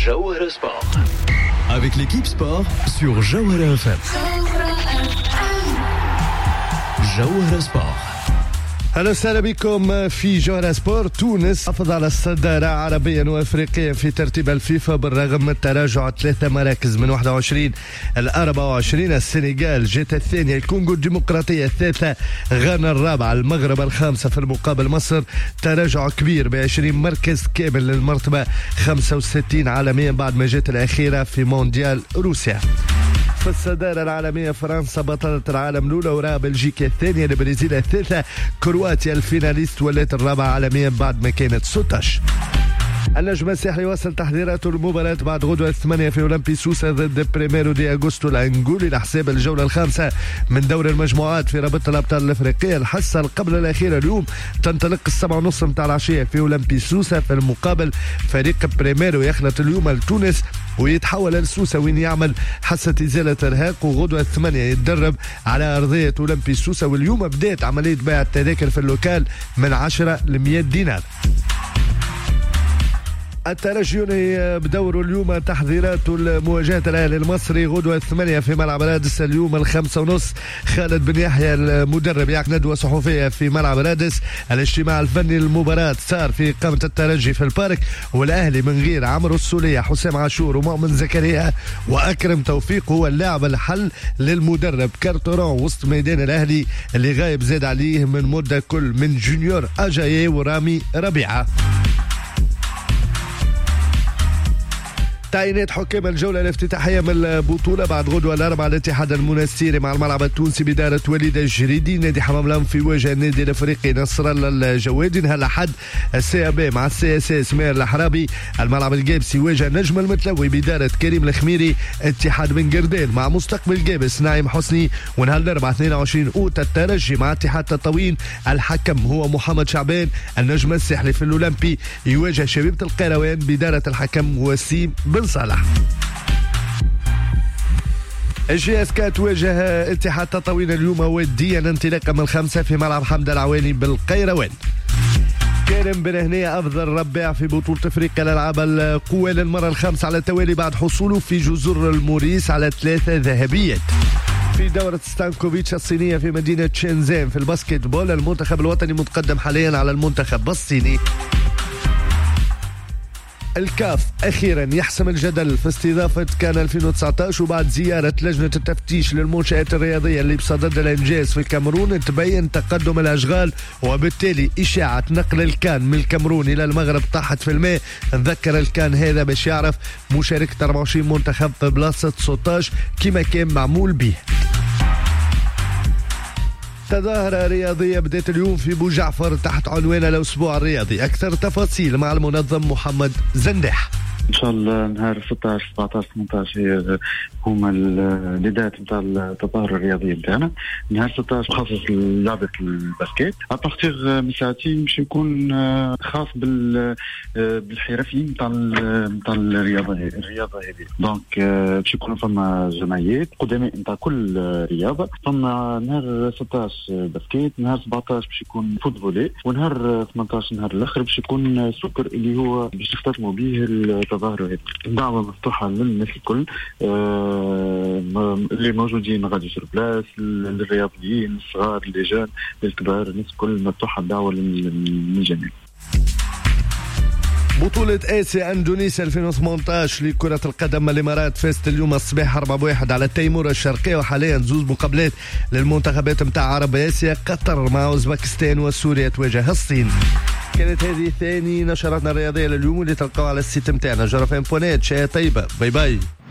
Jawahara Sport. Avec l'équipe sport sur Jawahara FM. Jawahara Sport. أهلا وسهلا بكم في جوهرة سبورت. تونس حافظ على الصدارة عربيا وأفريقيا في ترتيب الفيفا بالرغم من تراجع 3 مراكز من 21 ل 24. السنغال جت الثانية، الكونغو الديمقراطية الثالثة، غانا الرابعة، المغرب الخامسة. في المقابل مصر تراجع كبير ب20 مركز كامل للمرتبة 65 عالميا بعد ما جت الأخيرة في مونديال روسيا. في الصدارة العالمية فرنسا بطلة العالم الأولى، وراها بلجيكا الثانية، البرازيل الثالثة، كرواتيا الفيناليست ولات الرابعة عالميا بعد ما كانت 16. النجم الساحلي واصل تحضيراته المباراة بعد غدوة 8 في أولمبي سوسة ضد بريميرو دي أغوستو الأنغولي لحساب الجولة الخامسة من دور المجموعات في رابطة الأبطال الأفريقية. الحصة قبل الأخيرة اليوم تنطلق 7:30 متاع العشية في أولمبي سوسة. في المقابل فريق بريميرو يخلط اليوم لتونس ويتحول لسوسة وين يعمل حصة إزالة إرهاق، وغدوة 8 يتدرب على أرضية أولمبي سوسة. واليوم بدأت عملية بيع التذاكر في اللوكال من 10 ل 100 دينار. الترجي بدوره اليوم تحضيرات المواجهة الأهلي المصري غدوة 8 في ملعب رادس اليوم 5:30. خالد بن يحيى المدرب يعقد ندوة صحفية في ملعب رادس. الاجتماع الفني للمباراة صار في قامة الترجي في البارك، والأهلي من غير عمرو السولية، حسام عاشور، ومؤمن زكريا وأكرم توفيق هو اللاعب الحل للمدرب كارتوران وسط ميدان الأهلي اللي غايب زاد عليه من مدة كل من جونيور أجايي ورامي ربيعة. تعيينات حكام الجولة الافتتاحية من البطولة بعد غدوة الأربعاء. الاتحاد المنستيري مع الملعب التونسي بدارة وليد الجريدي. نادي حمام لام في وجه النادي الافريقي نصر الله الجوادي. نهار الأحد السي بي مع السي اس اس مير الحرابي. الملعب الجابسي واجه النجم المتلوي بدارة كريم الخميري. اتحاد بن قردان مع مستقبل جابس نايم حسني. ونهار الأربعاء 22 أوت الترجي مع اتحاد تطاوين. الحكم هو محمد شعبان. النجم الساحلي في الأولمبي يواجه شبيبة القيروان بدارة الحكم وسيم بن صالح. الجي اس كا تواجه اتحاد تطاوين اليوم وديا انطلاقا من 5 في ملعب حمد العواني بالقيروان. كريم بن هنية أفضل رباع في بطولة أفريقيا لألعاب القوى للمرة الخامسة على التوالي بعد حصوله في جزر الموريس على 3 ذهبيات. في دورة ستانكوفيتش الصينية في مدينة شنزان في الباسكت بول، المنتخب الوطني متقدم حاليا على المنتخب الصيني. الكاف أخيرا يحسم الجدل في استضافة كان 2019 وبعد زيارة لجنة التفتيش للمنشآت الرياضية اللي بصدد الإنجاز في الكاميرون تبين تقدم الأشغال، وبالتالي إشاعة نقل الكان من الكاميرون إلى المغرب طاحت في الماء. نذكر الكان هذا باش يعرف مشاركة 24 منتخب في بلاصة 16 كما كان معمول به. تظاهرة رياضية بدأت اليوم في بوجعفر تحت عنوان الأسبوع الرياضي. أكثر تفاصيل مع المنظم محمد زنداح. ان شاء الله نهار 16 17 18 هما البدايات نتاع التظاهره الرياضيه نتاعنا. نهار 16 خاص لعبه الباسكيت ابارتيغ من ساعتين باش يكون خاص بالحرفيين نتاع الرياضه هذه. دونك باش يكونوا فما جمعيات قدماء نتاع كل رياضه. فما نهار 16 باسكيت، نهار 17 باش يكون فوتبولي، ونهار 18 نهار الاخر باش يكون سوكر اللي هو باش يختتموا به التظاهرة هذه. دعوة مفتوحة للناس الكل اللي موجودين غادي في البلاس، للرياضيين الصغار، اللجان، للكبار، الناس الكل مفتوحة الدعوة للجميع. بطولة آسيا أندونيسيا 2018 لكرة القدم الإمارات فازت اليوم الصباح 4-1 على تيمور الشرقية، وحاليا زوز مقابلات للمنتخبات متاع عرب آسيا. قطر مع أوزبكستان وسوريا تواجه الصين. كانت هذه ثاني نشراتنا الرياضية لليوم اللي تلقاوها على السيت متاعنا جرفان.net. شيء طيبة، باي باي.